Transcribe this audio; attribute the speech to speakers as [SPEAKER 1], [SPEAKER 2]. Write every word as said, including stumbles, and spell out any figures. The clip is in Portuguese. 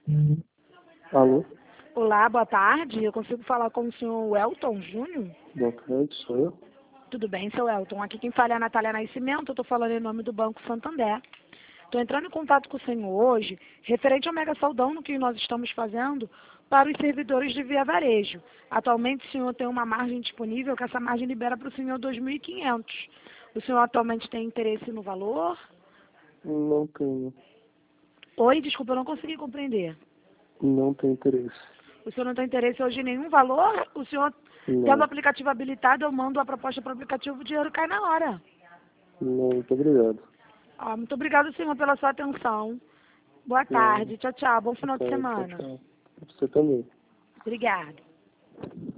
[SPEAKER 1] Alô?
[SPEAKER 2] Olá, boa tarde. Eu consigo falar com o senhor Elton Júnior?
[SPEAKER 1] Boa tarde, sou eu.
[SPEAKER 2] Tudo bem, seu Elton. Aqui quem fala é a Natália Nascimento. Eu estou falando em nome do Banco Santander. Estou entrando em contato com o senhor hoje, referente ao mega saldão no que nós estamos fazendo para os servidores de Via Varejo. Atualmente o senhor tem uma margem disponível, que essa margem libera para o senhor dois mil e quinhentos. O senhor atualmente tem interesse no valor?
[SPEAKER 1] Não tenho.
[SPEAKER 2] Oi, desculpa, eu não consegui compreender.
[SPEAKER 1] Não tenho interesse.
[SPEAKER 2] O senhor não tem interesse hoje em nenhum valor? O senhor, tendo o
[SPEAKER 1] Não.
[SPEAKER 2] aplicativo habilitado, eu mando a proposta para o aplicativo, o dinheiro cai na hora.
[SPEAKER 1] Não, muito obrigado.
[SPEAKER 2] Ah, muito obrigado, senhor, pela sua atenção. Boa
[SPEAKER 1] Não.
[SPEAKER 2] tarde. Tchau, tchau. Bom
[SPEAKER 1] Boa
[SPEAKER 2] final de
[SPEAKER 1] tarde, tchau,
[SPEAKER 2] semana.
[SPEAKER 1] tchau. Você também.
[SPEAKER 2] Obrigada.